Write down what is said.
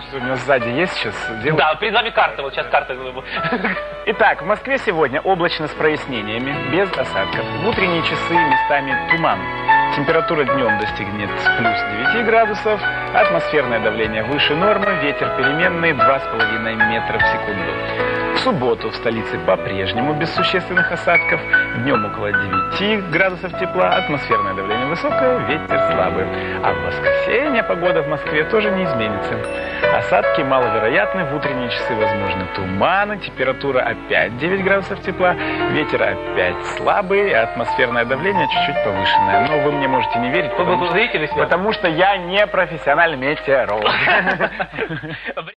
У меня сзади есть сейчас? Да, перед вами карта, вот сейчас карта. Итак, в Москве сегодня облачно с прояснениями, без осадков. В утренние часы местами туман. Температура днем достигнет плюс 9 градусов, атмосферное давление выше нормы, ветер переменный 2,5 метра в секунду. В субботу в столице по-прежнему без существенных осадков, днем около 9 градусов тепла, атмосферное давление высокое, ветер слабый. А в воскресенье погода в Москве тоже не изменится. Осадки маловероятны, в утренние часы возможны туманы, температура опять 9 градусов тепла, ветер опять слабый, а атмосферное давление чуть-чуть повышенное. Но вы мне можете не верить, потому что я не профессиональный метеоролог.